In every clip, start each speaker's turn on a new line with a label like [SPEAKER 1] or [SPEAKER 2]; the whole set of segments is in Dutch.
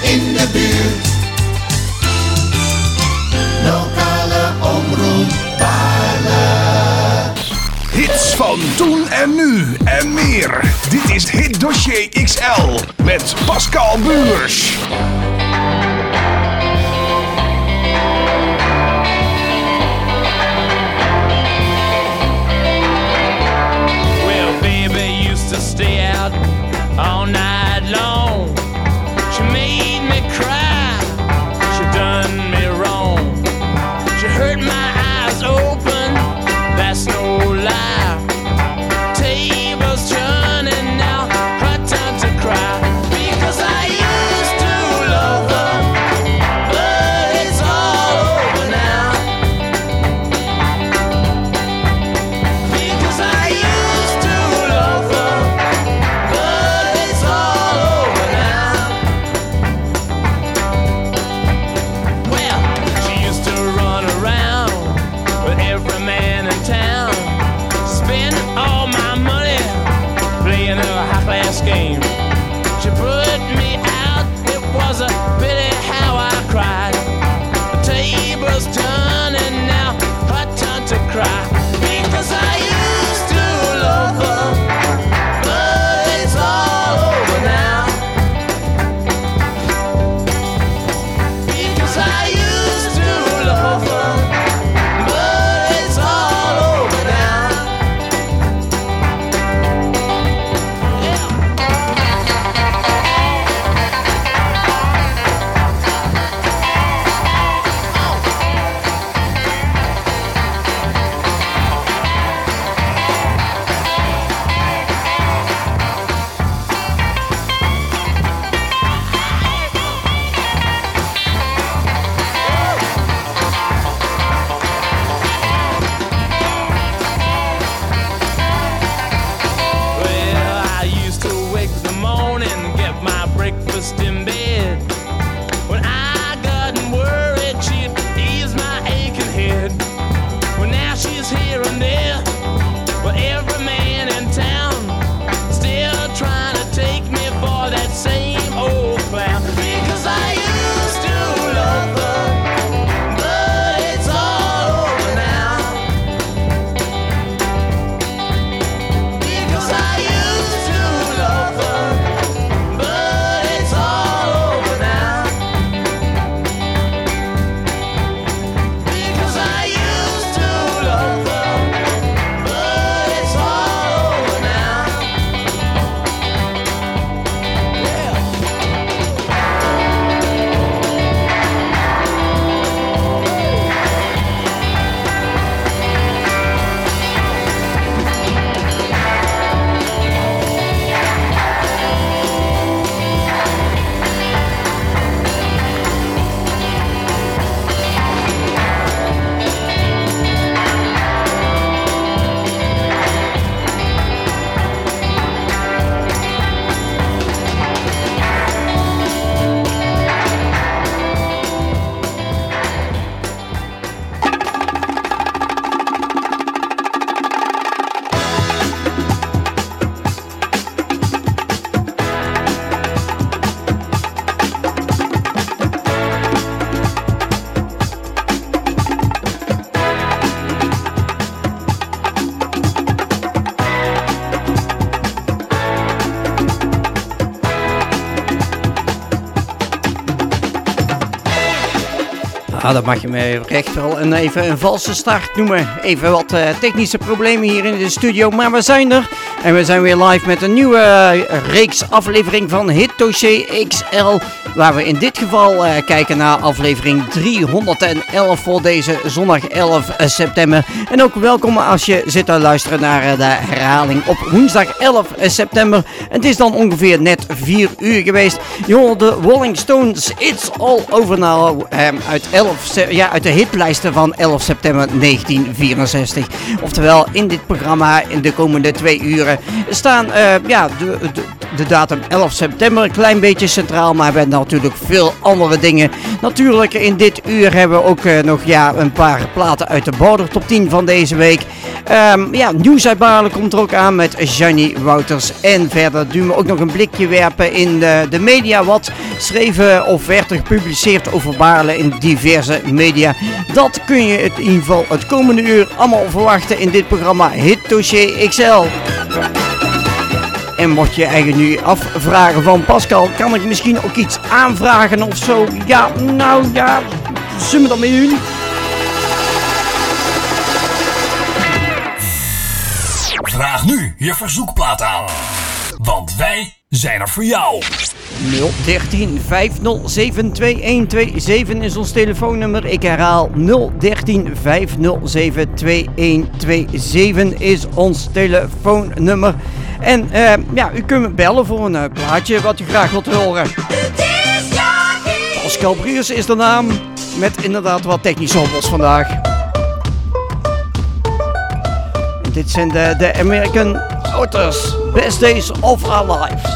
[SPEAKER 1] in de buurt. Lokale omroep Baarle.
[SPEAKER 2] Hits van toen en nu en meer. Dit is Hit Dossier XL met Pascal Buurs.
[SPEAKER 3] Stay out all night long. She made me cry. She done me wrong. She hurt my eyes open. That's no lie. Tables turning now. Her time to cry. Because I used to love her, but it's all over now. Because I used to love her. Game. She put me out, it was a pity how I cried. The table's turning now, her turn to cry. Because I used to love her, but it's all over now. Because I used to love her, but it's all over now. In bed when I got worried, she'd ease my aching head. Well, now she's here and there, well, every man in town still trying to take me for that same old clown. Because I used to love her, but it's all over now. Because I used to love her, but it's all over now. Because I used to love her, but it's all over now.
[SPEAKER 4] Dat mag je me recht wel even een valse start noemen. Even wat technische problemen hier in de studio, maar we zijn er. En we zijn weer live met een nieuwe reeks aflevering van Hit Dossier XL. Waar we in dit geval kijken naar aflevering 311 voor deze zondag 11 september. En ook welkom als je zit te luisteren naar de herhaling op woensdag 11 september. En het is dan ongeveer net 4 uur geweest. Je hoort de Rolling Stones It's All Over Now uit de hitlijsten van 11 september 1964. Oftewel in dit programma in de komende 2 uren staan de datum 11 september een klein beetje centraal, maar we hebben natuurlijk veel andere dingen. Natuurlijk in dit uur hebben we ook nog een paar platen uit de Border Top 10 van deze week. Nieuws uit Baarle komt er ook aan met Johnny Wouters. En verder doen we ook nog een blikje werpen in de media. Wat schreven of werd er gepubliceerd over Baarle in diverse media. Dat kun je in ieder geval het komende uur allemaal verwachten in dit programma Hit Dossier XL. En mocht je eigenlijk nu afvragen van Pascal, kan ik misschien ook iets aanvragen of zo? Ja, zullen we dat mee doen?
[SPEAKER 2] Vraag nu je verzoekplaat aan. Want wij zijn er voor jou.
[SPEAKER 4] 013 507 2127 is ons telefoonnummer. Ik herhaal 013 507 2127 is ons telefoonnummer. En u kunt me bellen voor een plaatje wat u graag wilt horen. Pascal Bruurs is de naam. Met inderdaad wat technische hobbels vandaag. En dit zijn de American Authors. Best Days of Our Lives.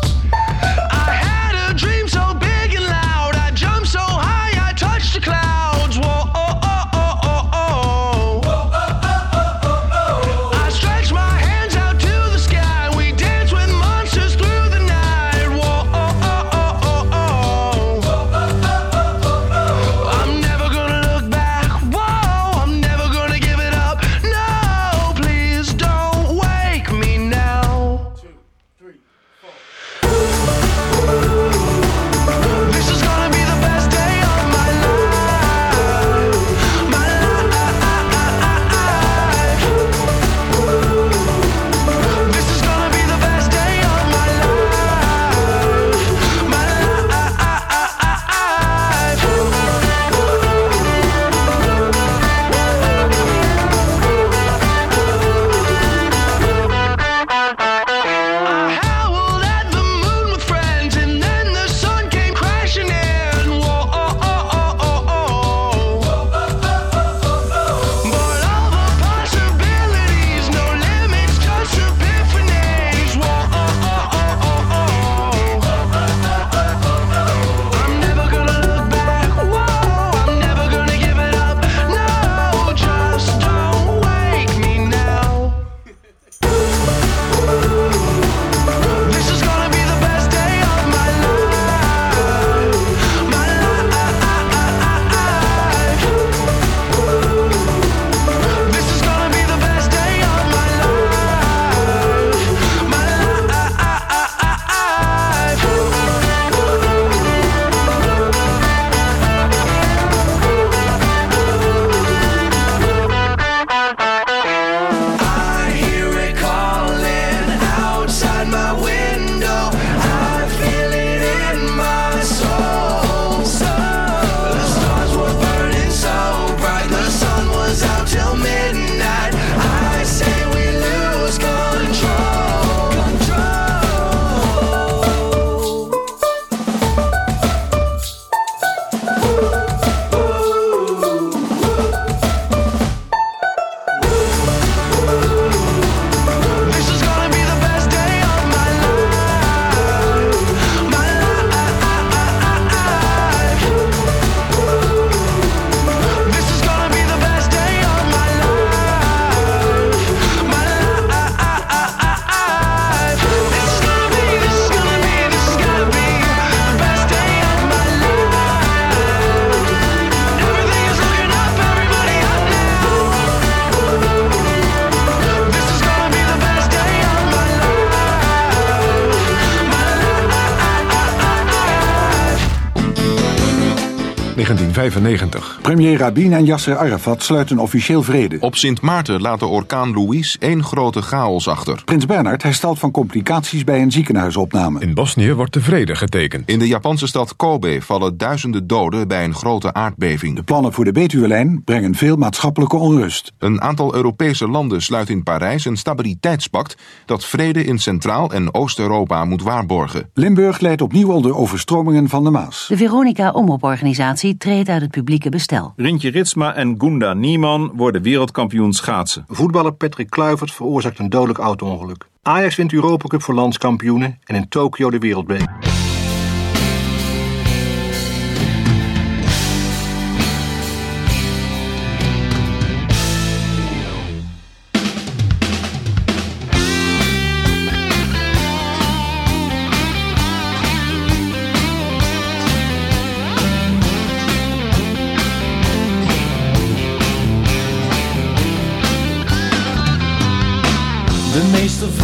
[SPEAKER 5] Premier Rabin en Yasser Arafat sluiten officieel vrede.
[SPEAKER 6] Op Sint Maarten laat de orkaan Louise één grote chaos achter.
[SPEAKER 5] Prins Bernhard herstelt van complicaties bij een ziekenhuisopname.
[SPEAKER 7] In Bosnië wordt de vrede getekend.
[SPEAKER 6] In de Japanse stad Kobe vallen duizenden doden bij een grote aardbeving.
[SPEAKER 5] De plannen voor de Betuwelijn brengen veel maatschappelijke onrust.
[SPEAKER 6] Een aantal Europese landen sluit in Parijs een stabiliteitspact dat vrede in Centraal- en Oost-Europa moet waarborgen.
[SPEAKER 5] Limburg leidt opnieuw onder overstromingen van de Maas.
[SPEAKER 8] De Veronica Omroeporganisatie treedt uit het publieke bestel.
[SPEAKER 9] Rintje Ritsma en Gunda Niemann worden wereldkampioen schaatsen.
[SPEAKER 10] Voetballer Patrick Kluivert veroorzaakt een dodelijk auto-ongeluk. Ajax wint Europa Cup voor landskampioenen en in Tokio de wereldbeker.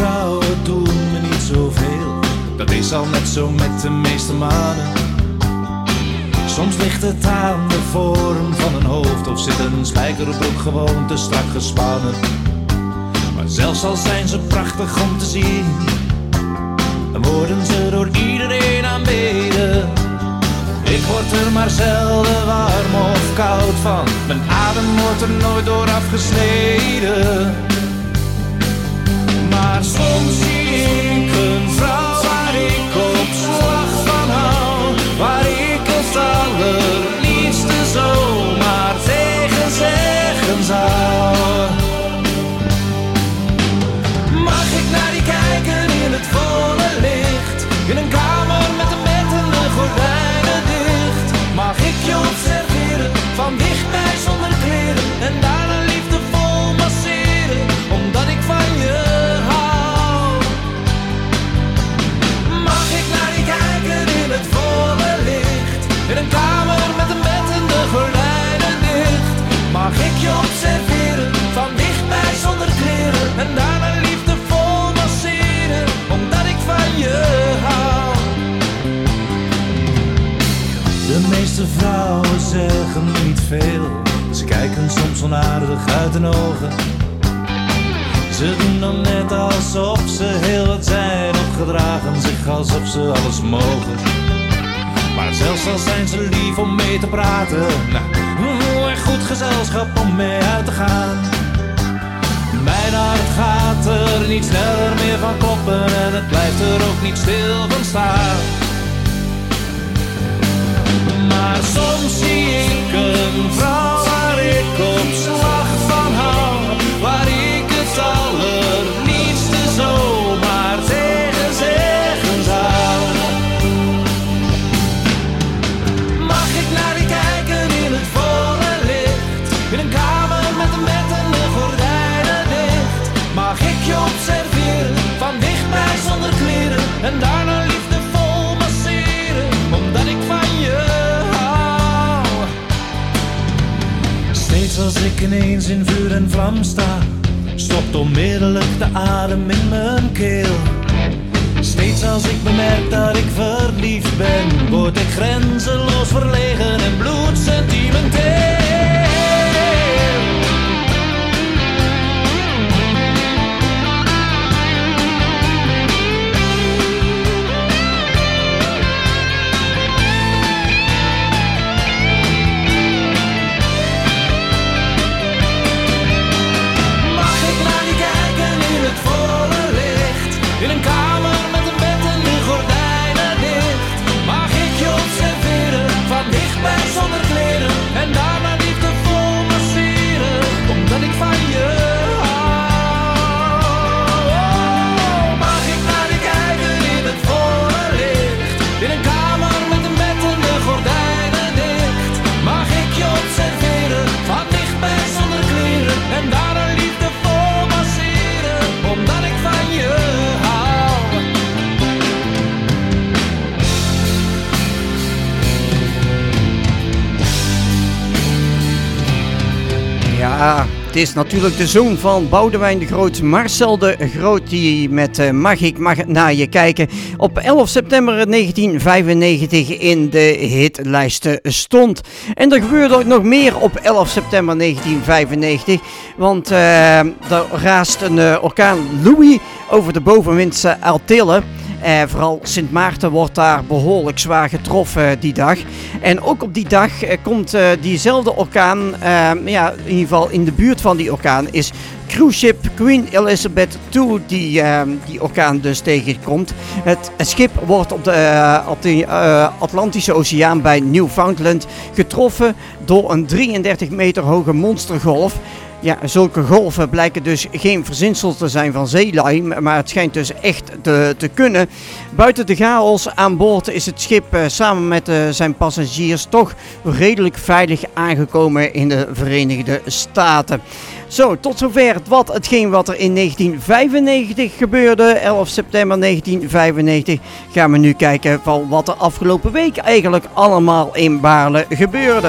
[SPEAKER 11] vrouwen doen me niet zoveel. Dat is al net zo met de meeste mannen. Soms ligt het aan de vorm van een hoofd, of zit een spijkerbroek gewoon te strak gespannen. Maar zelfs al zijn ze prachtig om te zien, dan worden ze door iedereen aanbeden. Ik word er maar zelden warm of koud van, mijn adem wordt er nooit door afgesneden. Maar soms zie ik een vrouw waar ik op slag van hou, waar ik het allerliefste zomaar tegen zeggen zou. Mag ik naar die kijken in het volle licht, in een kamer met een bed en de gordijnen dicht? Mag ik je observeren, van dichtbij zonder kleren, en daarna liefdevol masseren, omdat ik van je hou? Mag ik naar die kijken in het volle licht, in een kamer met een bed en de gordijnen dicht? Mag ik je observeren, van dichtbij zonder kleren, en daarna liefdevol masseren, omdat ik van je hou? De meeste vrouwen zeggen niet veel, ze kijken soms onaardig uit hun ogen. Ze doen dan net alsof ze heel wat zijn, of gedragen zich alsof ze alles mogen. Maar zelfs al zijn ze lief om mee te praten, nou, en goed gezelschap om mee uit te gaan. Mijn hart gaat er niet sneller meer van kloppen, en het blijft er ook niet stil van staan. Maar soms zie ik een vrouw waar ik op slag van hou, waar ik het allerliefste zomaar tegen zeggen zou. Mag ik naar die kijken in het volle licht, in een kamer met een bed en de gordijnen dicht? Mag ik je observeren, van dichtbij zonder kleren, en daarna liefdevol masseren, omdat ik van je hou? Steeds als ik ineens in vuur en vlam sta, stopt onmiddellijk de adem in mijn keel. Steeds als ik bemerk dat ik verliefd ben, word ik grenzeloos verlegen en bloedsentimenteel. In een kamer met een bed en de gordijnen dicht. Mag ik je observeren, van dichtbij zonder kleren, en daarna liefdevol masseren, omdat ik van je hou. Oh, mag ik naar je kijken in het volle licht, in een kamer met een bed en de gordijnen dicht. Mag ik je observeren, van dichtbij zonder kleren, en daarna liefdevol masseren, omdat ik van je hou.
[SPEAKER 4] Ja, het is natuurlijk de zoon van Boudewijn de Groot, Marcel de Groot, die met Mag ik naar je kijken op 11 september 1995 in de hitlijsten stond. En er gebeurde ook nog meer op 11 september 1995, want er raast een orkaan Louis over de bovenwindse Antillen. Vooral Sint Maarten wordt daar behoorlijk zwaar getroffen die dag. En ook op die dag komt diezelfde orkaan, in ieder geval in de buurt van die orkaan, is cruiseschip Queen Elizabeth II die orkaan dus tegenkomt. Het schip wordt op de Atlantische Oceaan bij Newfoundland getroffen door een 33 meter hoge monstergolf. Ja, zulke golven blijken dus geen verzinsel te zijn van zeelui, maar het schijnt dus echt te kunnen. Buiten de chaos aan boord is het schip samen met zijn passagiers toch redelijk veilig aangekomen in de Verenigde Staten. Zo, tot zover hetgeen wat er in 1995 gebeurde, 11 september 1995. Gaan we nu kijken van wat er afgelopen week eigenlijk allemaal in Baarle gebeurde.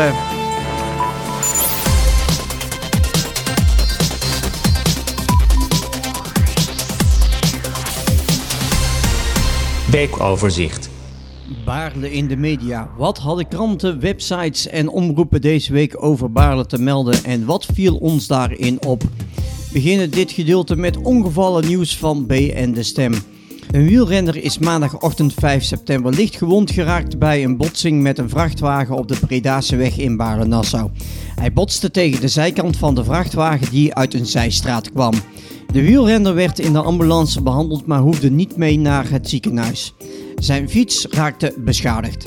[SPEAKER 12] weekoverzicht.
[SPEAKER 4] Baarle in de media. Wat hadden kranten, websites en omroepen deze week over Baarle te melden en wat viel ons daarin op? We beginnen dit gedeelte met ongevallen nieuws van BN De Stem. Een wielrenner is maandagochtend 5 september licht gewond geraakt bij een botsing met een vrachtwagen op de Bredaseweg in Baarle-Nassau. Hij botste tegen de zijkant van de vrachtwagen die uit een zijstraat kwam. De wielrenner werd in de ambulance behandeld, maar hoefde niet mee naar het ziekenhuis. Zijn fiets raakte beschadigd.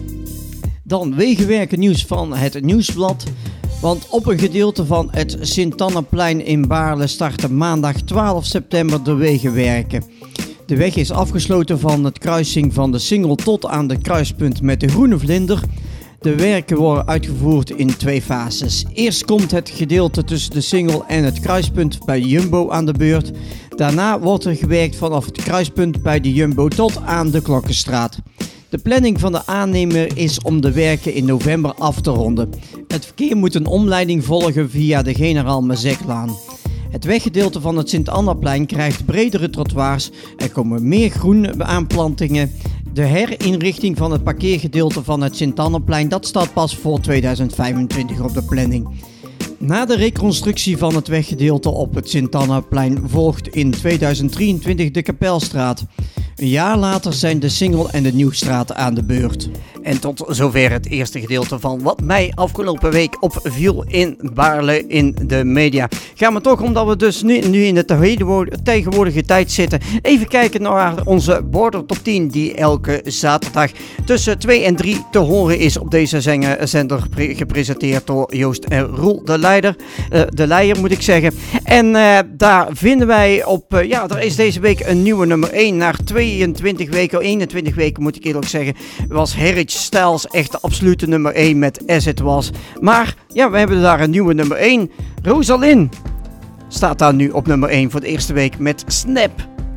[SPEAKER 4] Dan wegenwerken nieuws van het Nieuwsblad. Want op een gedeelte van het Sint-Annaplein in Baarle starten maandag 12 september de wegenwerken. De weg is afgesloten van het kruising van de Singel tot aan het kruispunt met de Groene Vlinder. De werken worden uitgevoerd in 2 fases. Eerst komt het gedeelte tussen de Singel en het kruispunt bij de Jumbo aan de beurt. Daarna wordt er gewerkt vanaf het kruispunt bij de Jumbo tot aan de Klokkenstraat. De planning van de aannemer is om de werken in november af te ronden. Het verkeer moet een omleiding volgen via de Generaal Mazeklaan. Het weggedeelte van het Sint-Annaplein krijgt bredere trottoirs, er komen meer groenaanplantingen. De herinrichting van het parkeergedeelte van het Sint-Annaplein, dat staat pas voor 2025 op de planning. Na de reconstructie van het weggedeelte op het Sint-Annaplein volgt in 2023 de Kapelstraat. Een jaar later zijn de Singel en de Nieuwstraat aan de beurt. En tot zover het eerste gedeelte van wat mij afgelopen week opviel in Baarle in de media. Gaan we toch, omdat we dus nu in de tegenwoordige tijd zitten, even kijken naar onze Border Top 10 die elke zaterdag tussen 2 en 3 te horen is op deze zender, gepresenteerd door Joost en Roel de Leijer moet ik zeggen. En daar vinden wij op, er is deze week een nieuwe nummer 1 naar 21 weken moet ik eerlijk zeggen, was Heritage Styles echt de absolute nummer 1 met As It Was. Maar ja, we hebben daar een nieuwe nummer 1. Rosalind staat daar nu op nummer 1 voor de eerste week met Snap.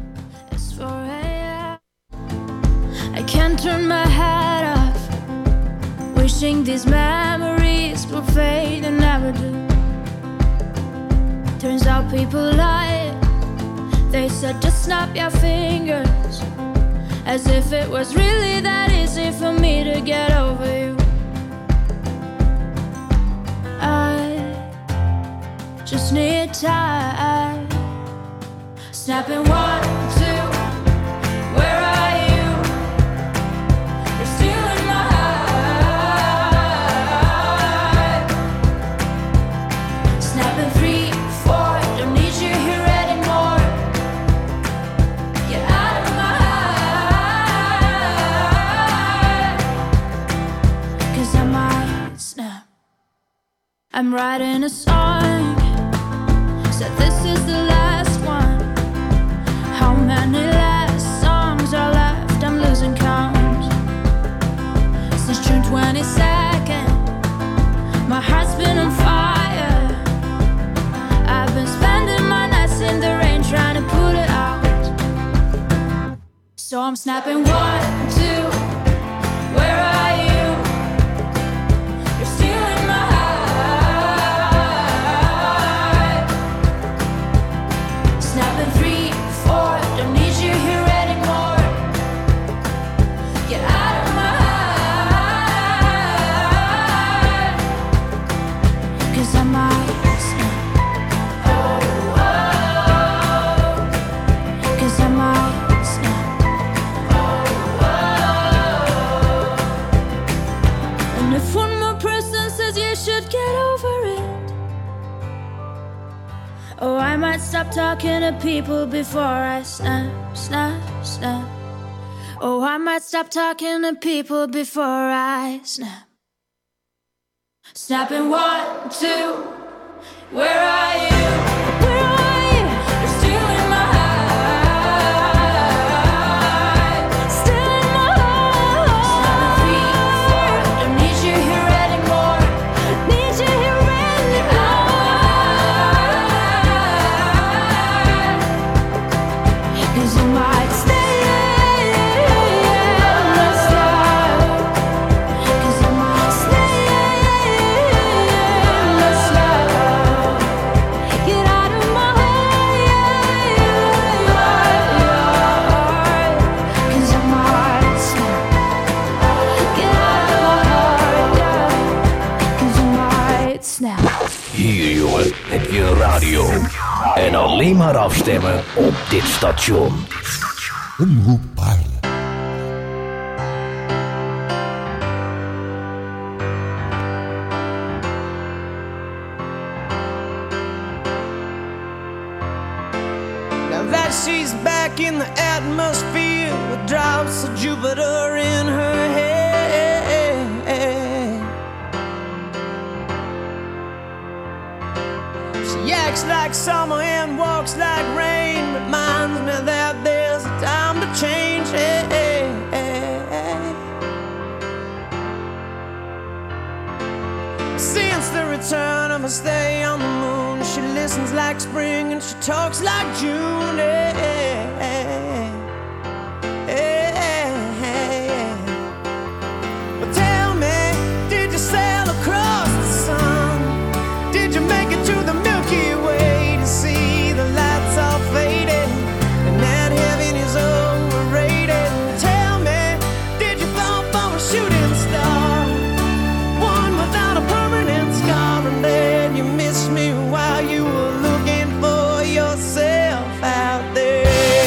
[SPEAKER 13] I can't turn my head off, wishing these memories will fade and never do. Turns out people lie, they said just snap your fingers, as if it was really that easy for me to get over you. I just need time. Snapping 1, 2, where are you? You're still in my heart. Snapping 3, 4, don't need you here anymore. Get out of my heart, 'cause I might snap. I'm writing a song, said this is the last one. How many last songs are left? I'm losing count. Since June 22nd, my heart's been on fire. I've been spending my nights in the rain trying to put it out. So I'm snapping 1, 2, where are you? You're still in my heart. Snapping 3, 4, don't need you here anymore. Get out of my heart, 'cause I might snap. Oh, 'cause I might snap. And if one more person says you should get over it, oh, I might stop talking to people before I snap, snap, snap. Oh, I might stop talking to people before I snap. Snapping 1, 2, where are you? Where are you? You're still in my heart. Still in my heart. Snapping 3, 4, don't need you here anymore. Need you here anymore. 'Cause you might stay. Yeah.
[SPEAKER 12] radio. En alleen maar afstemmen op dit station.
[SPEAKER 1] Omroep Baarle.
[SPEAKER 14] Now that she's back in the atmosphere with drops of Jupiter in her head. She acts like summer and walks like rain. Reminds me that there's a time to change. Since the return of her stay on the moon, she listens like spring and she talks like June. But tell me, did you sail across the sun? Did you make it to the Milky Way to see the lights all faded and that heaven is overrated? Tell me, did you fall for a shooting star, one without a permanent scar, and then you missed me while you were looking for yourself out there?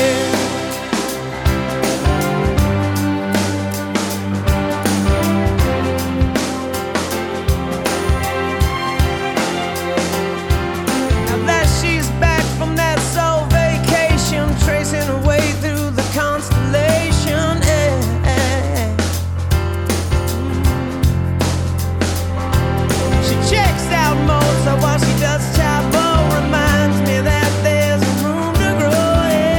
[SPEAKER 14] Now that she's back from that soul vacation, tracing her way through the constellation, she checks out Mozart while she does Chapel. Reminds me that there's room to grow.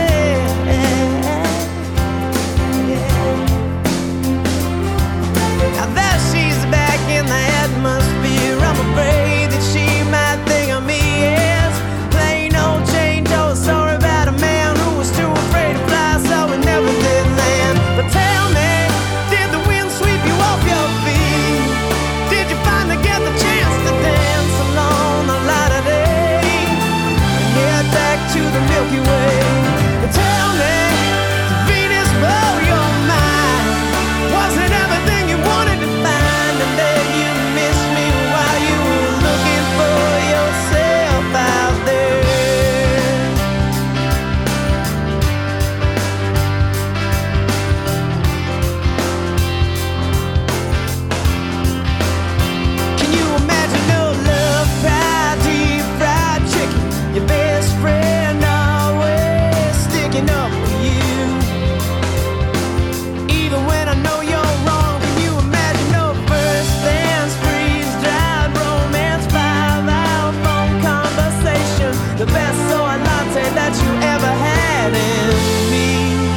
[SPEAKER 14] Now that she's back in the atmosphere, I'm afraid that she might think of me as plain old Jane Doe, story about a man who was too afraid to fly, so he never did land. But tell me, did the wind sweep you off your feet? Did you finally get the chance to dance along the light of day and head back to the Milky Way? But tell me, did Venus blow your mind? Was it everything you wanted to find, and then you missed me while you were looking for yourself out there? Can you imagine no love pie, deep fried chicken, your best friend always sticking up for you, even when I know you're wrong? Can you imagine no first dance, freeze-dried romance, 5-hour phone conversation, the best soy latte that you ever had in me?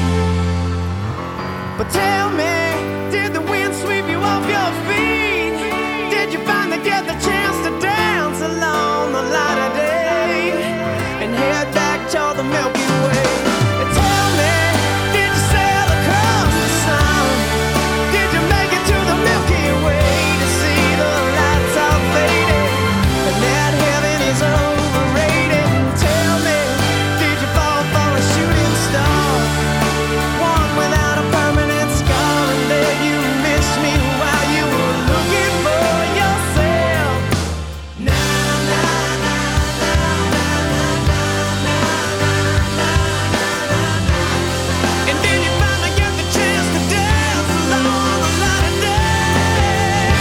[SPEAKER 14] But tell me, did the wind sweep you off your feet? Did you finally get the chance to dance along the light of day and head back toward the Milky Way? And tell me, did you sail across the sun? Did you make it to the Milky Way to see the lights all faded and that heaven is overrated? And tell me, did you fall for a shooting star, one without a permanent scar, and then you missed me while you were looking for yourself? Na na na na na na na na na. And then you finally get the chance to dance along the light of day.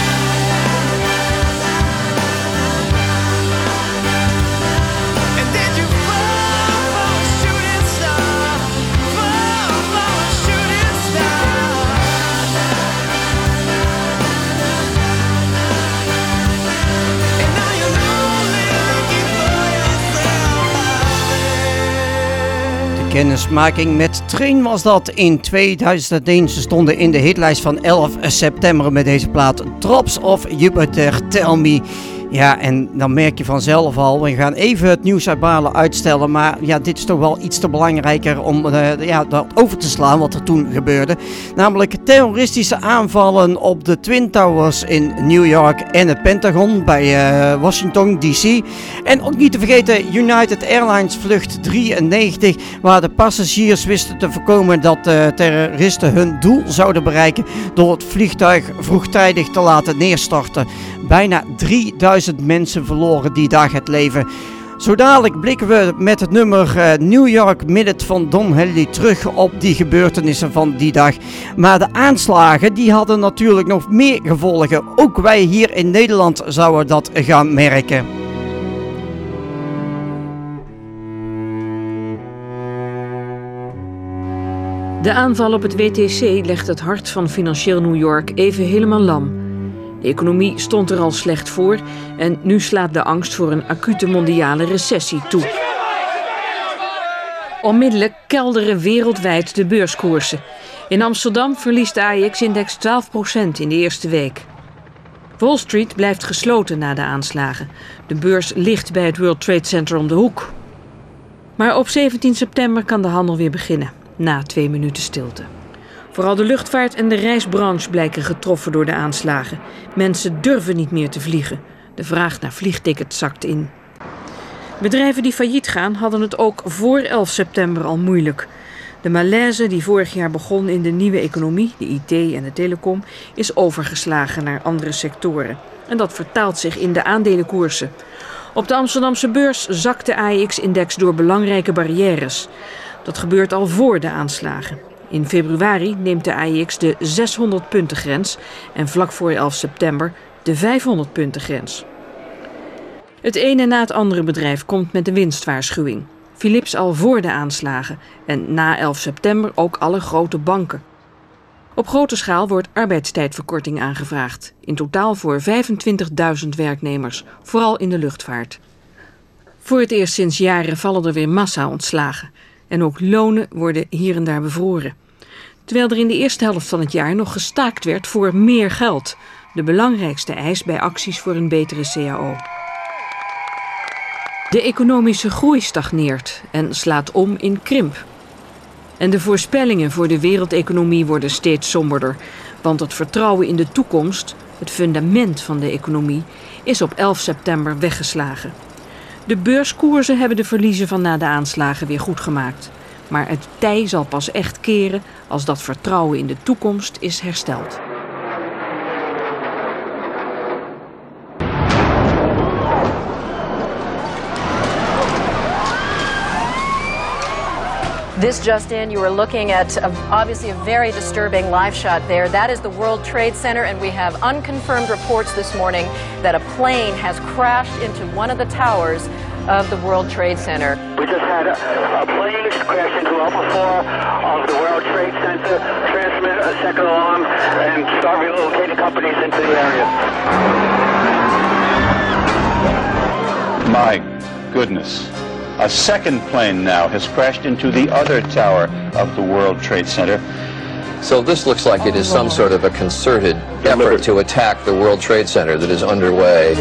[SPEAKER 14] And then you fall for a shooting star, fall for a shooting star. And now you're only looking for yourself out there.
[SPEAKER 4] De kennismaking met Train was dat in 2001. Ze stonden in de hitlijst van 11 september met deze plaat Drops of Jupiter, Tell Me. Ja, en dan merk je vanzelf al, we gaan even het nieuws uit Baarle uitstellen, maar ja, dit is toch wel iets te belangrijker om dat over te slaan wat er toen gebeurde. Namelijk terroristische aanvallen op de Twin Towers in New York en het Pentagon bij Washington DC. En ook niet te vergeten United Airlines vlucht 93, waar de passagiers wisten te voorkomen dat terroristen hun doel zouden bereiken door het vliegtuig vroegtijdig te laten neerstorten. Bijna 3000 mensen verloren die dag het leven. Zo dadelijk blikken we met het nummer New York Minute van Don Henley terug op die gebeurtenissen van die dag. Maar de aanslagen die hadden natuurlijk nog meer gevolgen. Ook wij hier in Nederland zouden dat gaan merken.
[SPEAKER 15] De aanval op het WTC legt het hart van financieel New York even helemaal lam. De economie stond er al slecht voor en nu slaat de angst voor een acute mondiale recessie toe. Onmiddellijk kelderen wereldwijd de beurskoersen. In Amsterdam verliest de AEX-index 12% in de eerste week. Wall Street blijft gesloten na de aanslagen. De beurs ligt bij het World Trade Center om de hoek. Maar op 17 september kan de handel weer beginnen, na 2 minuten stilte. Vooral de luchtvaart en de reisbranche blijken getroffen door de aanslagen. Mensen durven niet meer te vliegen. De vraag naar vliegtickets zakt in. Bedrijven die failliet gaan hadden het ook voor 11 september al moeilijk. De malaise die vorig jaar begon in de nieuwe economie, de IT en de telecom, is overgeslagen naar andere sectoren. En dat vertaalt zich in de aandelenkoersen. Op de Amsterdamse beurs zakt de AEX-index door belangrijke barrières. Dat gebeurt al voor de aanslagen. In februari neemt de AEX de 600-puntengrens en vlak voor 11 september de 500-puntengrens. Het ene na het andere bedrijf komt met de winstwaarschuwing. Philips al voor de aanslagen en na 11 september ook alle grote banken. Op grote schaal wordt arbeidstijdverkorting aangevraagd. In totaal voor 25.000 werknemers, vooral in de luchtvaart. Voor het eerst sinds jaren vallen er weer massa-ontslagen. En ook lonen worden hier en daar bevroren. Terwijl er in de eerste helft van het jaar nog gestaakt werd voor meer geld. De belangrijkste eis bij acties voor een betere CAO. De economische groei stagneert en slaat om in krimp. En de voorspellingen voor de wereldeconomie worden steeds somberder. Want het vertrouwen in de toekomst, het fundament van de economie, is op 11 september weggeslagen. De beurskoersen hebben de verliezen van na de aanslagen weer goed gemaakt. Maar het tij zal pas echt keren als dat vertrouwen in de toekomst is hersteld.
[SPEAKER 16] This just in, you were looking at obviously a very disturbing live shot there. That is the World Trade Center, and we have unconfirmed reports this morning that a plane has crashed into one of the towers of the World Trade Center.
[SPEAKER 17] We just had a plane crash into Level 4 of the World Trade Center, transmit a second alarm, and start relocating companies into the area.
[SPEAKER 18] My goodness. A second plane now has crashed into the other tower of the World Trade Center.
[SPEAKER 19] So this looks like it is some sort of a concerted effort to attack the World Trade Center that is underway.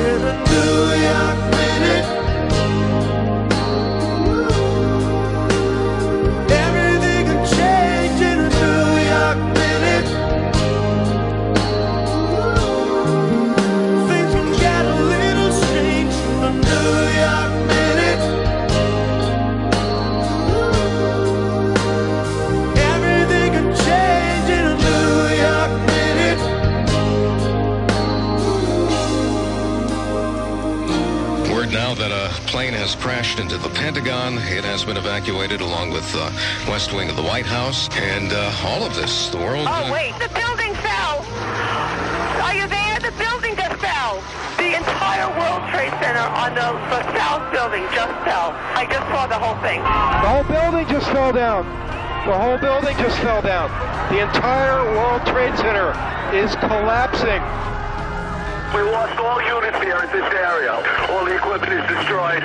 [SPEAKER 20] Crashed into the Pentagon. It has been evacuated along with the West Wing of the White House. And all of this, the world...
[SPEAKER 21] Oh, wait, the building fell! Are you there? The building just fell! The entire World Trade Center on the south building just fell. I just saw the whole thing.
[SPEAKER 22] The whole building just fell down. The whole building just fell down. The entire World Trade Center is collapsing.
[SPEAKER 17] We lost all units here in this area. All the equipment is destroyed.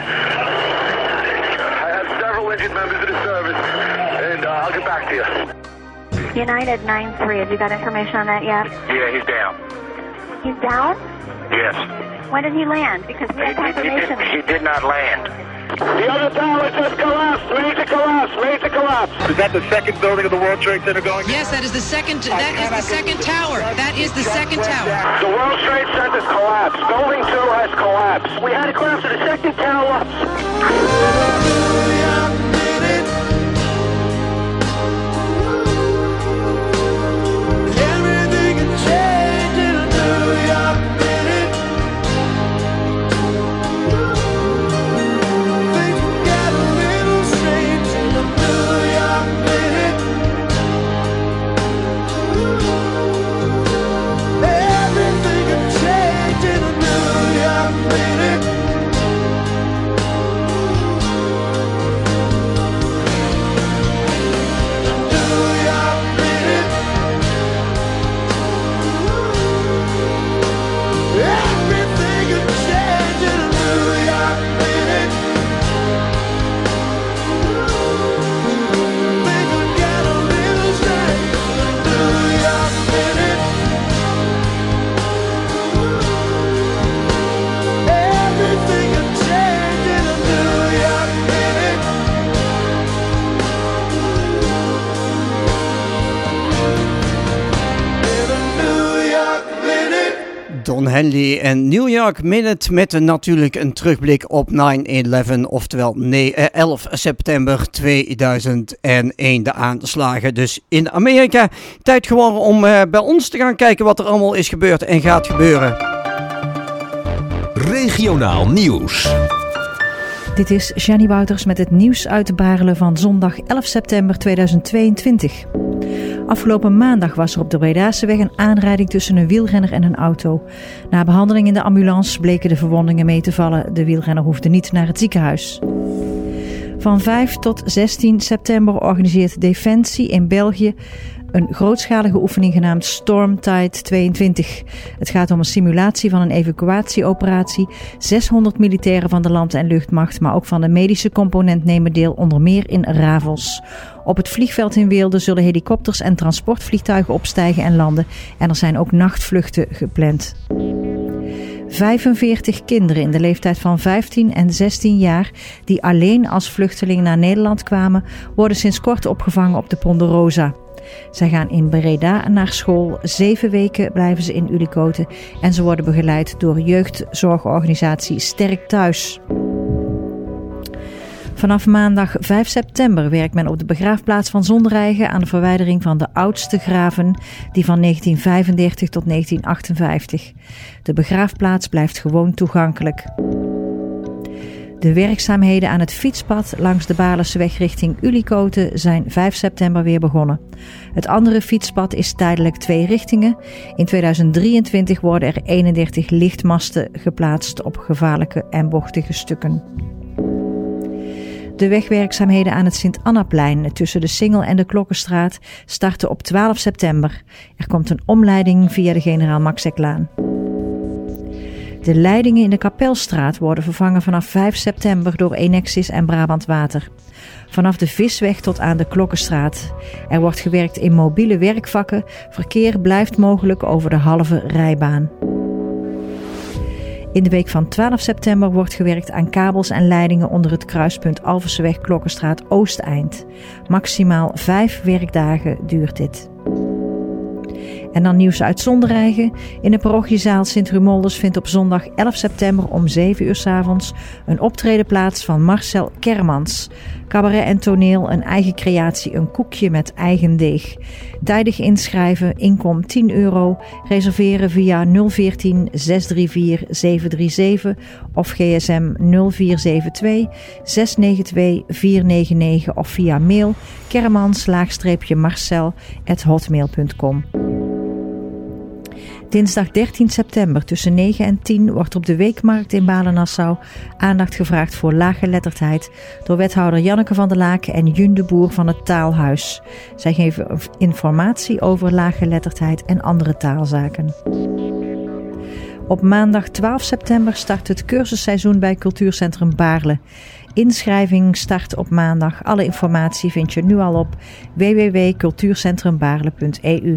[SPEAKER 17] I have several injured members of the service, and I'll get back to you.
[SPEAKER 23] United 9-3, have you got information on that yet?
[SPEAKER 17] Yeah, he's down.
[SPEAKER 23] He's down?
[SPEAKER 17] Yes.
[SPEAKER 23] When did he land? Because we have confirmation.
[SPEAKER 17] He did not land. The other tower just collapsed. Major collapse. Major collapse. Is that the second building of the World Trade Center going?
[SPEAKER 24] Yes, that is the second. That is the second tower. That is the second tower.
[SPEAKER 17] The World Trade Center's collapsed. Building 2 has collapsed. We had to collapse to the second tower. Everything can change in a New York minute.
[SPEAKER 4] Don Henley en New York Minute met natuurlijk een terugblik op 9/11, oftewel 11 september 2001, de aanslagen dus in Amerika. Tijd geworden om bij ons te gaan kijken wat er allemaal is gebeurd en gaat gebeuren.
[SPEAKER 2] Regionaal nieuws.
[SPEAKER 3] Dit is Jannie Wouters met het nieuws uit Baarle van zondag 11 september 2022. Afgelopen maandag was er op de Bredaseweg een aanrijding tussen een wielrenner en een auto. Na behandeling in de ambulance bleken de verwondingen mee te vallen. De wielrenner hoefde niet naar het ziekenhuis. Van 5 tot 16 september organiseert Defensie in België een grootschalige oefening genaamd Stormtide 22. Het gaat om een simulatie van een evacuatieoperatie. 600 militairen van de land- en luchtmacht, maar ook van de medische component nemen deel, onder meer in Ravels. Op het vliegveld in Weelde zullen helikopters en transportvliegtuigen opstijgen en landen. En er zijn ook nachtvluchten gepland. 45 kinderen in de leeftijd van 15 en 16 jaar die alleen als vluchteling naar Nederland kwamen, worden sinds kort opgevangen op de Ponderosa. Zij gaan in Breda naar school. 7 weken blijven ze in Ullicote en ze worden begeleid door jeugdzorgorganisatie Sterk Thuis. Vanaf maandag 5 september werkt men op de begraafplaats van Zonderijge aan de verwijdering van de oudste graven, die van 1935 tot 1958. De begraafplaats blijft gewoon toegankelijk. De werkzaamheden aan het fietspad langs de Baarleseweg richting Ullicote zijn 5 september weer begonnen. Het andere fietspad is tijdelijk 2 richtingen. In 2023 worden er 31 lichtmasten geplaatst op gevaarlijke en bochtige stukken. De wegwerkzaamheden aan het Sint-Annaplein tussen de Singel en de Klokkenstraat starten op 12 september. Er komt een omleiding via de Generaal Maxeklaan. De leidingen in de Kapelstraat worden vervangen vanaf 5 september door Enexis en Brabant Water. Vanaf de Visweg tot aan de Klokkenstraat. Er wordt gewerkt in mobiele werkvakken. Verkeer blijft mogelijk over de halve rijbaan. In de week van 12 september wordt gewerkt aan kabels en leidingen onder het kruispunt Alverseweg Klokkenstraat Oosteind. Maximaal 5 werkdagen duurt dit. En dan nieuws uit Zonderijge. In de parochiezaal Sint-Rumoldus vindt op zondag 11 september om 7 uur 's avonds een optreden plaats van Marcel Kermans. Cabaret en toneel, een eigen creatie, een koekje met eigen deeg. Tijdig inschrijven, inkom €10. Reserveren via 014 634 737 of gsm 0472 692 499 of via mail kermans_marcel@hotmail.com. Dinsdag 13 september tussen 9 en 10 wordt op de Weekmarkt in Balen-Nassau aandacht gevraagd voor laaggeletterdheid door wethouder Janneke van der Laak en Jun de Boer van het Taalhuis. Zij geven informatie over laaggeletterdheid en andere taalzaken. Op maandag 12 september start het cursusseizoen bij Cultuurcentrum Baarle. Inschrijving start op maandag. Alle informatie vind je nu al op www.cultuurcentrumbaarle.eu.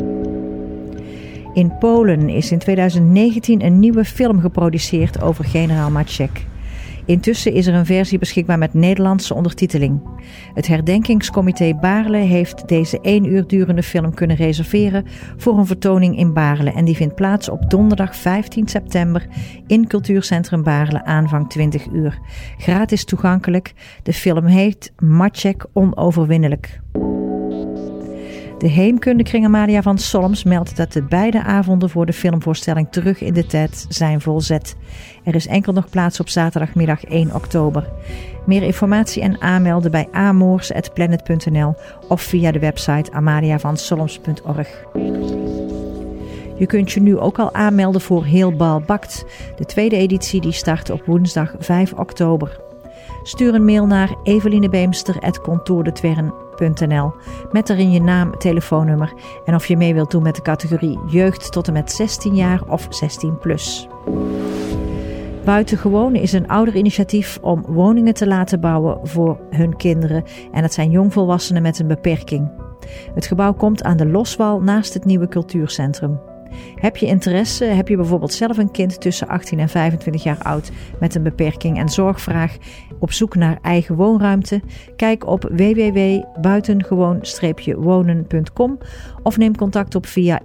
[SPEAKER 3] In Polen is in 2019 een nieuwe film geproduceerd over generaal Maciek. Intussen is er een versie beschikbaar met Nederlandse ondertiteling. Het herdenkingscomité Baarle heeft deze 1 uur durende film kunnen reserveren voor een vertoning in Baarle. En die vindt plaats op donderdag 15 september in Cultuurcentrum Baarle aanvang 20 uur. Gratis toegankelijk. De film heet Maciek onoverwinnelijk. De Heemkundekring Amalia van Solms meldt dat de beide avonden voor de filmvoorstelling Terug in de Tijd zijn volzet. Er is enkel nog plaats op zaterdagmiddag 1 oktober. Meer informatie en aanmelden bij amoors@planet.nl of via de website amaliavansolms.org. Je kunt je nu ook al aanmelden voor Heel Bal Bakt. De tweede editie die start op woensdag 5 oktober. Stuur een mail naar evelinebeemster@contourdetwern.nl met erin je naam, telefoonnummer en of je mee wilt doen met de categorie jeugd tot en met 16 jaar of 16+. Buitengewoon is een ouder-initiatief om woningen te laten bouwen voor hun kinderen en dat zijn jongvolwassenen met een beperking. Het gebouw komt aan de Loswal naast het nieuwe cultuurcentrum. Heb je interesse? Heb je bijvoorbeeld zelf een kind tussen 18 en 25 jaar oud met een beperking en zorgvraag op zoek naar eigen woonruimte? Kijk op www.buitengewoon-wonen.com of neem contact op via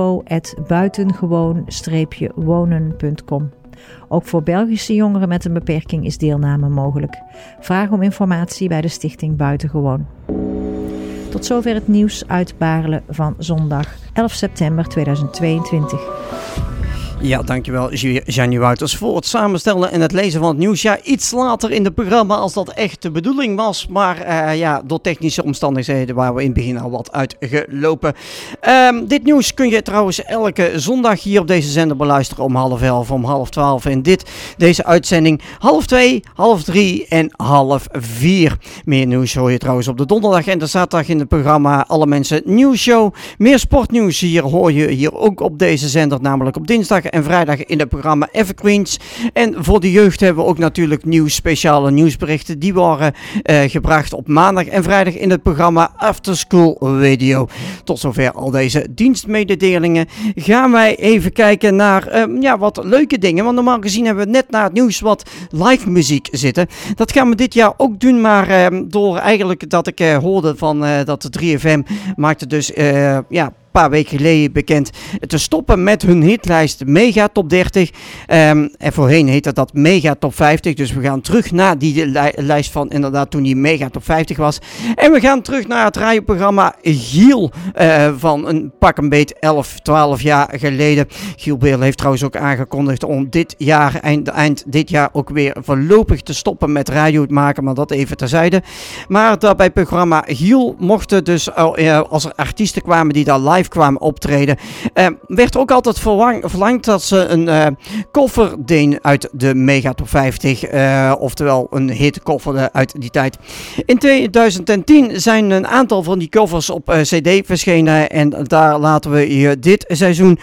[SPEAKER 3] info@buitengewoon-wonen.com. Ook voor Belgische jongeren met een beperking is deelname mogelijk. Vraag om informatie bij de stichting Buitengewoon. Tot zover het nieuws uit Baarle van zondag 11 september 2022.
[SPEAKER 4] Ja, dankjewel Jannie Wouters voor het samenstellen en het lezen van het nieuws. Ja, iets later in het programma als dat echt de bedoeling was. Maar door technische omstandigheden waren we in het begin al wat uitgelopen. Dit nieuws kun je trouwens elke zondag hier op deze zender beluisteren om 11:30, om 11:30. En deze uitzending 2:30, 3:30 en 4:30. Meer nieuws hoor je trouwens op de donderdag en de zaterdag in het programma Alle Mensen Nieuwsshow. Meer sportnieuws hier hoor je hier ook op deze zender, namelijk op dinsdag en vrijdag in het programma Evergreens. En voor de jeugd hebben we ook natuurlijk speciale nieuwsberichten. Die worden gebracht op maandag en vrijdag in het programma After School Radio. Tot zover al deze dienstmededelingen. Gaan wij even kijken naar wat leuke dingen. Want normaal gezien hebben we net na het nieuws wat live muziek zitten. Dat gaan we dit jaar ook doen. Maar door eigenlijk dat ik hoorde van dat de 3FM maakte dus paar weken geleden bekend te stoppen met hun hitlijst Mega Top 30. En voorheen heette dat Mega Top 50. Dus we gaan terug naar die lijst van inderdaad toen die Mega Top 50 was. En we gaan terug naar het radioprogramma Giel van een pak een beet 11, 12 jaar geleden. Giel Beerl heeft trouwens ook aangekondigd om dit jaar, eind dit jaar ook weer voorlopig te stoppen met radio te maken. Maar dat even terzijde. Maar dat bij het programma Giel mochten dus als er artiesten kwamen die daar live kwamen optreden, werd ook altijd verlangd dat ze een koffer deden uit de Mega Top 50, oftewel een hit koffer uit die tijd. In 2010 zijn een aantal van die koffers op CD verschenen en daar laten we je dit seizoen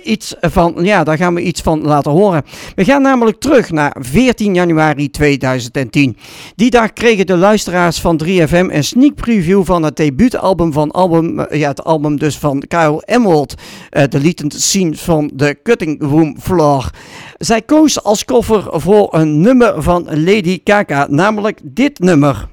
[SPEAKER 4] daar gaan we iets van laten horen. We gaan namelijk terug naar 14 januari 2010. Die dag kregen de luisteraars van 3FM een sneak preview van het debuutalbum het album dus van Kyle Emerald, de lead scene van The Cutting Room Floor. Zij koos als cover voor een nummer van Lady Gaga, namelijk dit nummer.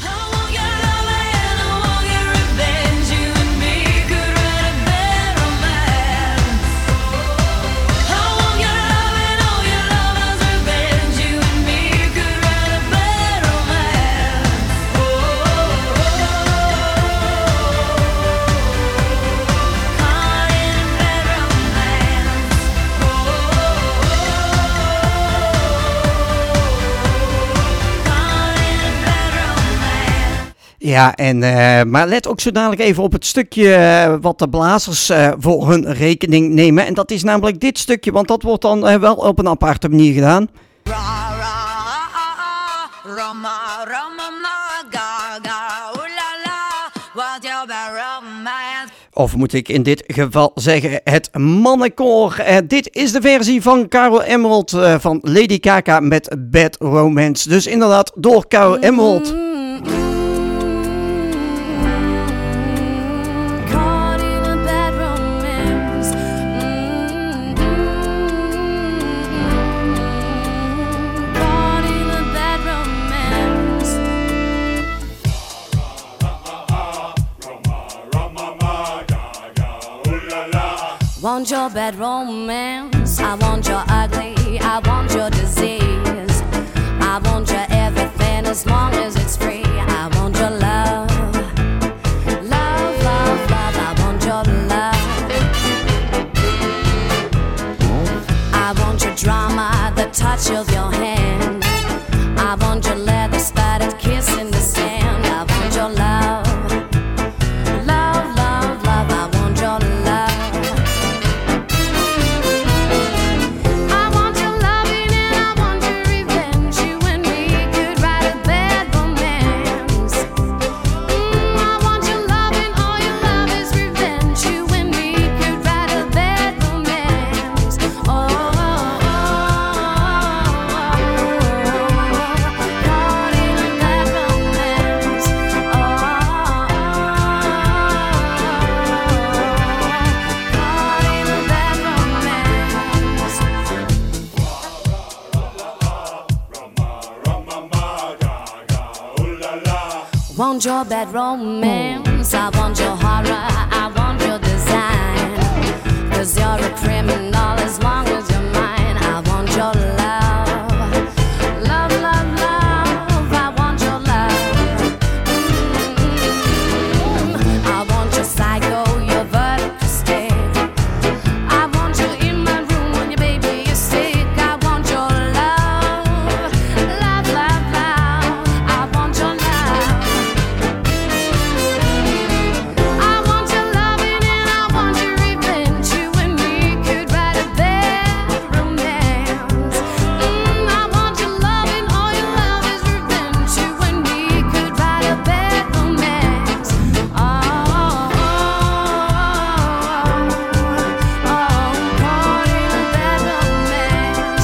[SPEAKER 4] Ja, maar let ook zo dadelijk even op het stukje wat de blazers voor hun rekening nemen. En dat is namelijk dit stukje, want dat wordt dan wel op een aparte manier gedaan. Of moet ik in dit geval zeggen het mannenkoor. Dit is de versie van Kyle Emerald van Lady Gaga met Bad Romance. Dus inderdaad door Kyle Emerald.
[SPEAKER 2] Want your bad romance, I want your ugly, I want your disease, I want your everything as long as it's free. I want your love, love, love, love, I want your love. I want your drama, the touch of your hand, I want your leather spattered kiss in the sand. I want your love. want your bad romance, I want your horror, I want your design. 'Cause you're a criminal as long as you're mine. I want your love, love, love, love. I want your love. I want your psycho, your vertical stick. I want you in my room when your baby is sick. I want your love, love, love, love. I want your love. I want your loving and I want your revenge. You and me could write a bad romance. I want your loving, all your love is revenge. You and me could write a bad romance. Caught in a bad romance.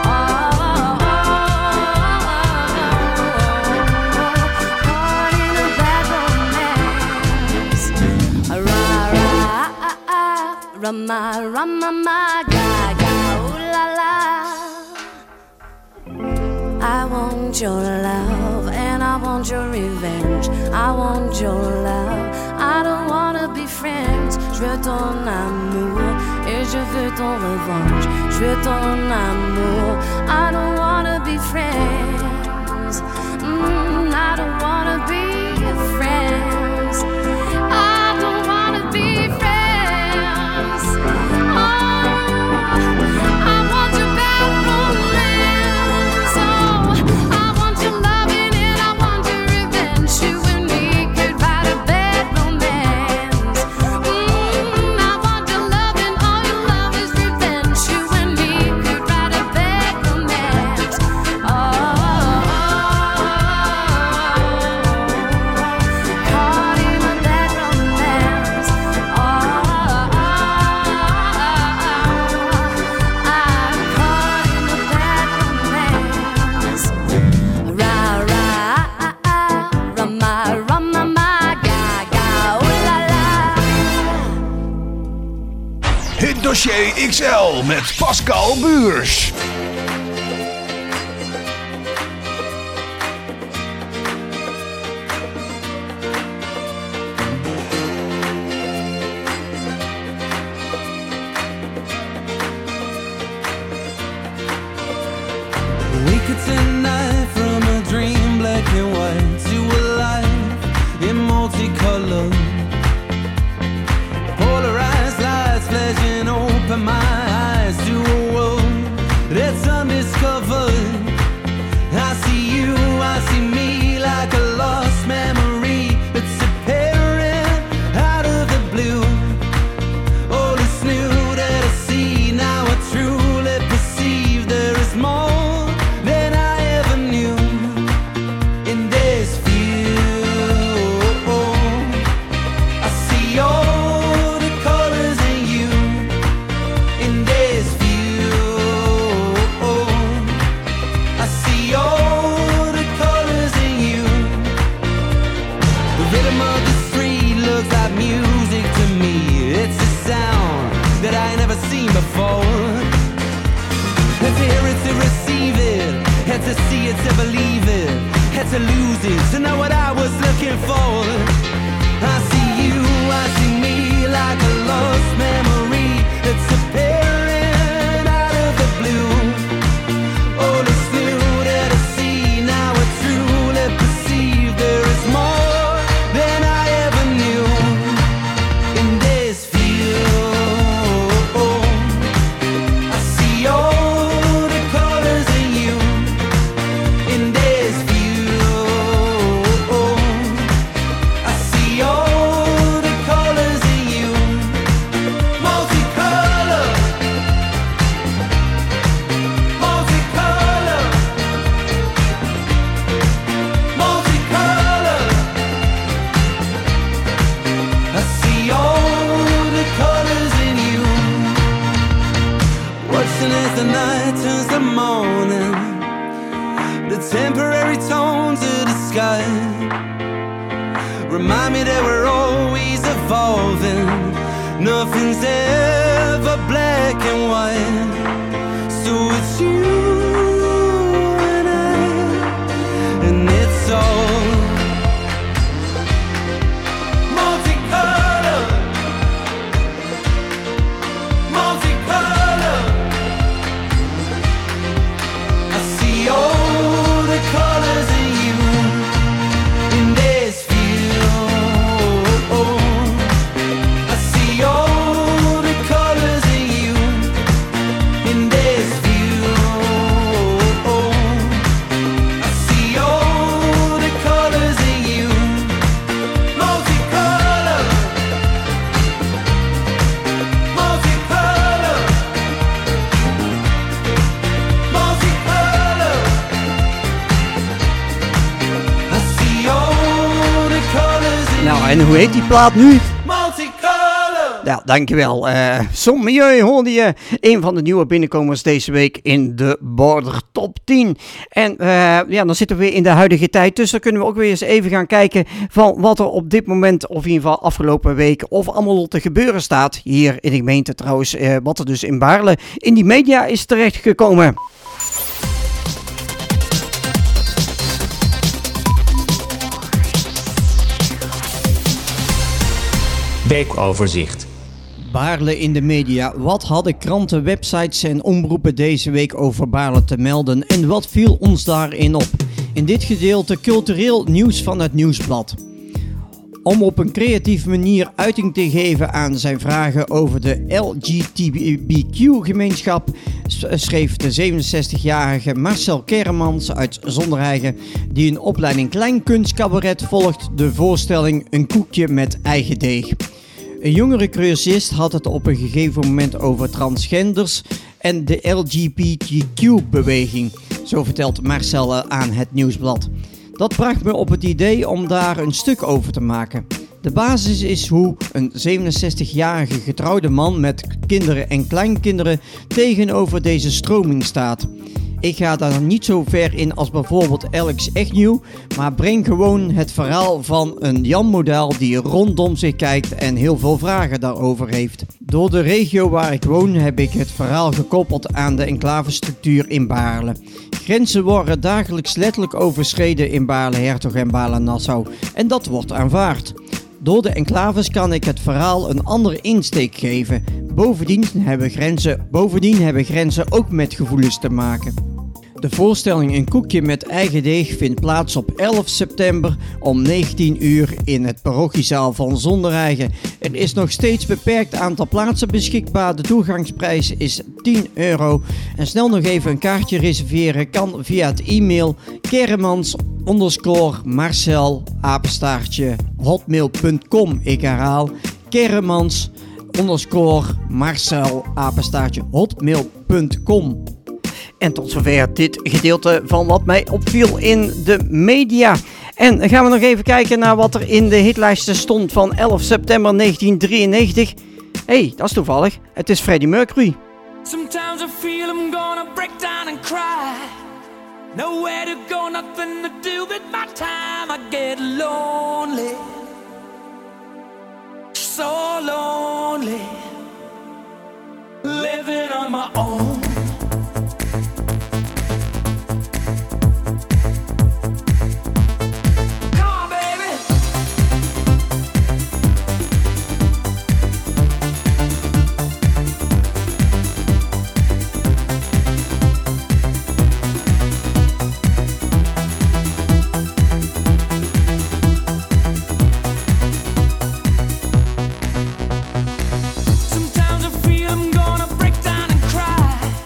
[SPEAKER 2] Caught in a bad romance. Rama, rama, ma, ga, ga, ooh la la. I want your love and I want your revenge. I want your love. I don't wanna be friends. Je veux ton amour et je veux ton revanche. Je veux ton amour. I don't wanna be friends. I don't wanna be friends. I don't wanna be friends. I want your bad romance. I want your loving and I want your revenge. You and me could write a bad romance. I want your loving, all your love is revenge. You and me could write a bad romance. Caught in a bad romance. I'm caught in a bad romance. Ra ra rama rama ma ga ga ooh la la.
[SPEAKER 5] Het dossier XL met Pascal Buurs.
[SPEAKER 11] Wake up tonight from a dream, black and white, to a life in multicolor. Polarized lights flashing open my eyes to a world that's undiscovered. I see you, I see me like a lost memory that's appearing out of the blue. All is new that I see, now I truly perceive there is more than I ever knew in this view. I see all the colors in you in this view. I see all the colors in you. The rhythm of the street looks like music to me. It's a sound that I ain't never seen before. Had to hear it to receive it, had to see it to believe it, had to lose it to know what I was looking for. I see you, I see me like a lost memory that's appearing out of the blue. All is new that I see, now I truly perceive there is more than I ever knew in this view. I see all the colors in you in this view. I see all the colors in you. Multicolor, multicolor, multicolor. I see all the colors in you. Watching as the night turns to morning, the temporary tones of the sky remind me that we're always evolving. Nothing's ever black and white. So it's you and I, and it's all
[SPEAKER 4] En hoe heet die plaat nu? Ja, dankjewel. Som Milieu hoorde je, een van de nieuwe binnenkomers deze week in de Border Top 10. En dan zitten we weer in de huidige tijd, dus dan kunnen we ook weer eens even gaan kijken van wat er op dit moment, of in ieder geval afgelopen week, of allemaal te gebeuren staat. Hier in de gemeente trouwens, wat er dus in Baarle in die media is terechtgekomen.
[SPEAKER 6] Weekoverzicht.
[SPEAKER 4] Baarle in de media. Wat hadden kranten, websites en omroepen deze week over Baarle te melden en wat viel ons daarin op? In dit gedeelte cultureel nieuws van het Nieuwsblad. Om op een creatieve manier uiting te geven aan zijn vragen over de LGBTQ-gemeenschap, schreef de 67-jarige Marcel Keremans uit Zondereigen, die een opleiding kleinkunstcabaret volgt, de voorstelling Een koekje met eigen deeg. Een jongere cursist had het op een gegeven moment over transgenders en de LGBTQ-beweging, zo vertelt Marcel aan het Nieuwsblad. Dat bracht me op het idee om daar een stuk over te maken. De basis is hoe een 67-jarige getrouwde man met kinderen en kleinkinderen tegenover deze stroming staat. Ik ga daar niet zo ver in als bijvoorbeeld Alex Agnew, maar breng gewoon het verhaal van een Jan-model die rondom zich kijkt en heel veel vragen daarover heeft. Door de regio waar ik woon heb ik het verhaal gekoppeld aan de enclavestructuur in Baarle. Grenzen worden dagelijks letterlijk overschreden in Baarle-Hertog en Baarle-Nassau en dat wordt aanvaard. Door de enclaves kan ik het verhaal een andere insteek geven. Bovendien hebben grenzen ook met gevoelens te maken. De voorstelling Een koekje met eigen deeg vindt plaats op 11 september om 19 uur in het parochiezaal van Zondereigen. Er is nog steeds beperkt aantal plaatsen beschikbaar. De toegangsprijs is €10. En snel nog even een kaartje reserveren kan via het e-mail keremans_marcel@hotmail.com. Ik herhaal keremans_marcel@hotmail.com. En tot zover dit gedeelte van wat mij opviel in de media. En dan gaan we nog even kijken naar wat er in de hitlijsten stond van 11 september 1993. Hé, dat is toevallig. Het is Freddie Mercury.
[SPEAKER 14] Sometimes I feel I'm gonna break down and cry. Nowhere to go, nothing to do with my time. I get lonely, so lonely, living on my own. Sometimes I feel I'm gonna break down and cry.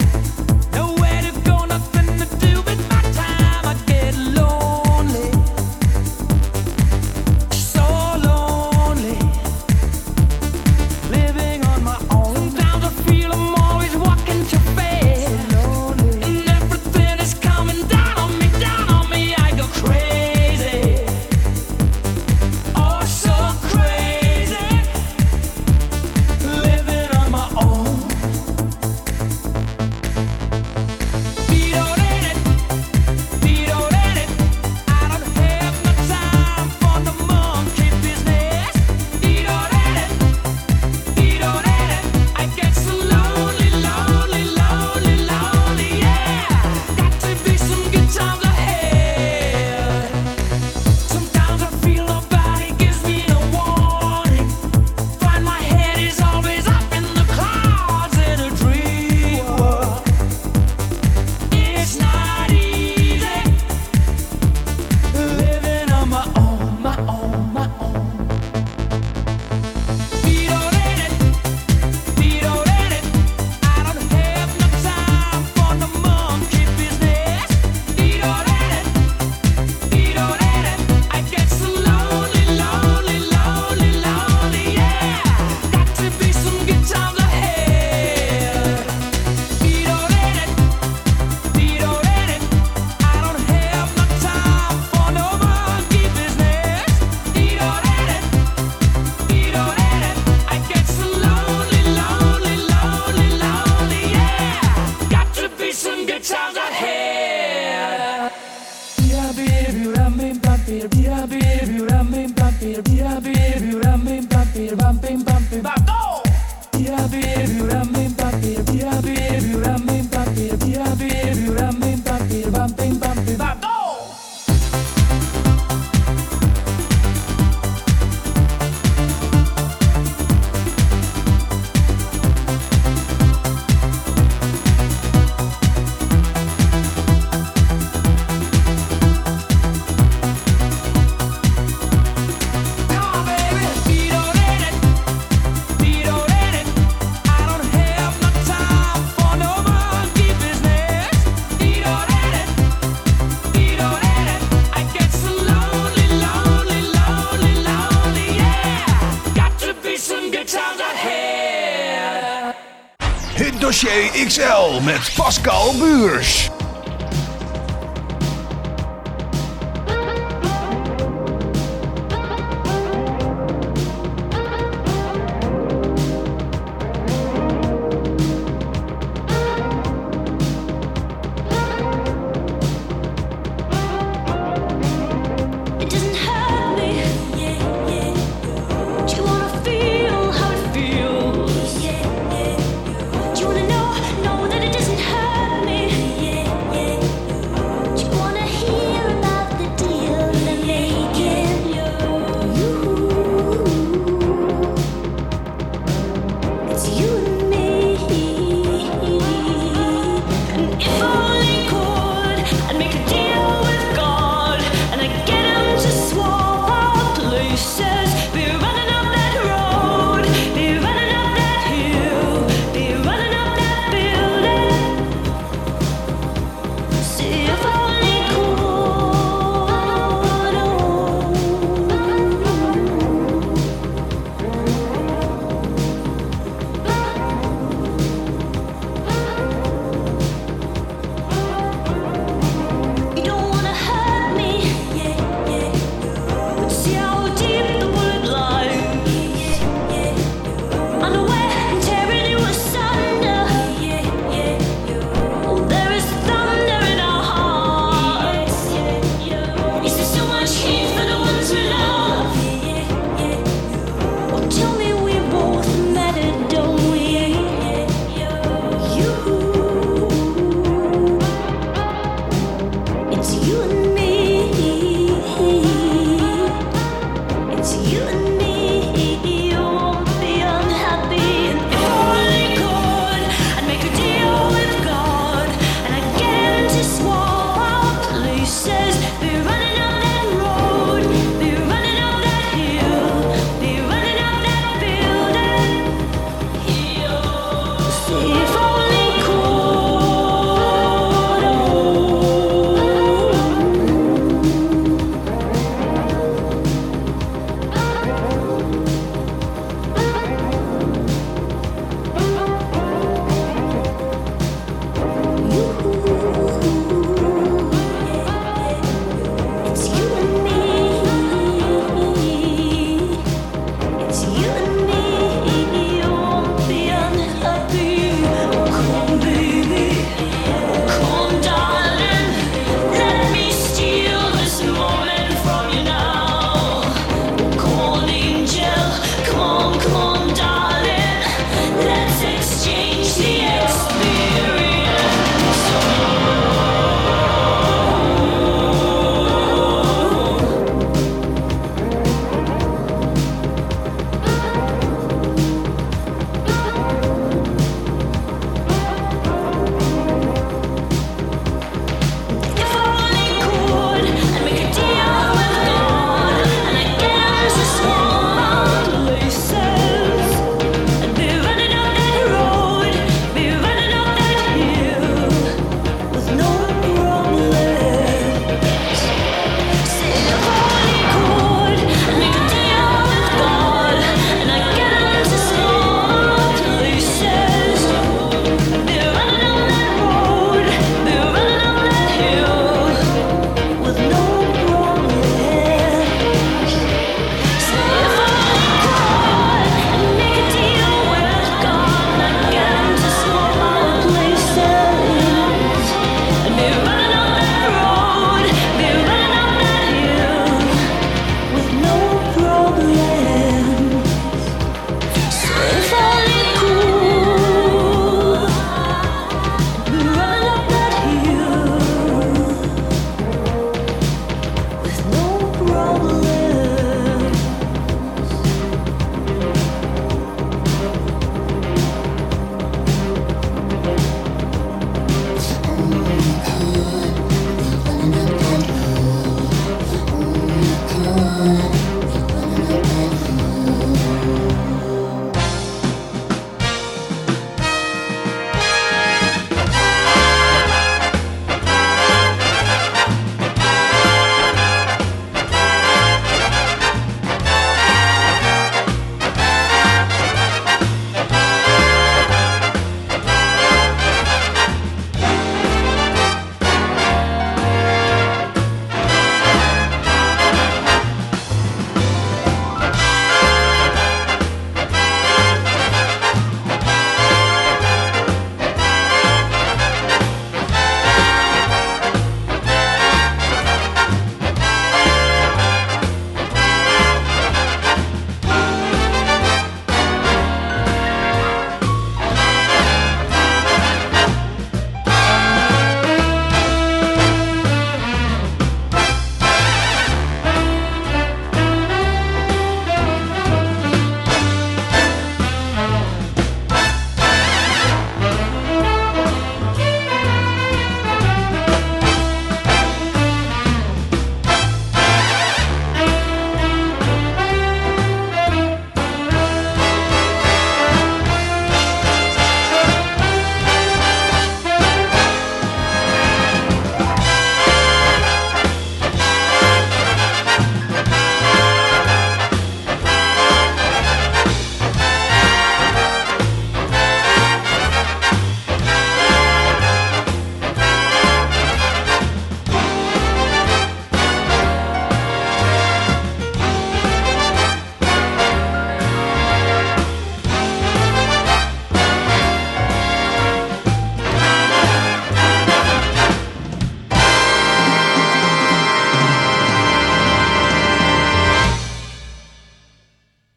[SPEAKER 5] Dossier XL met Pascal Buurs.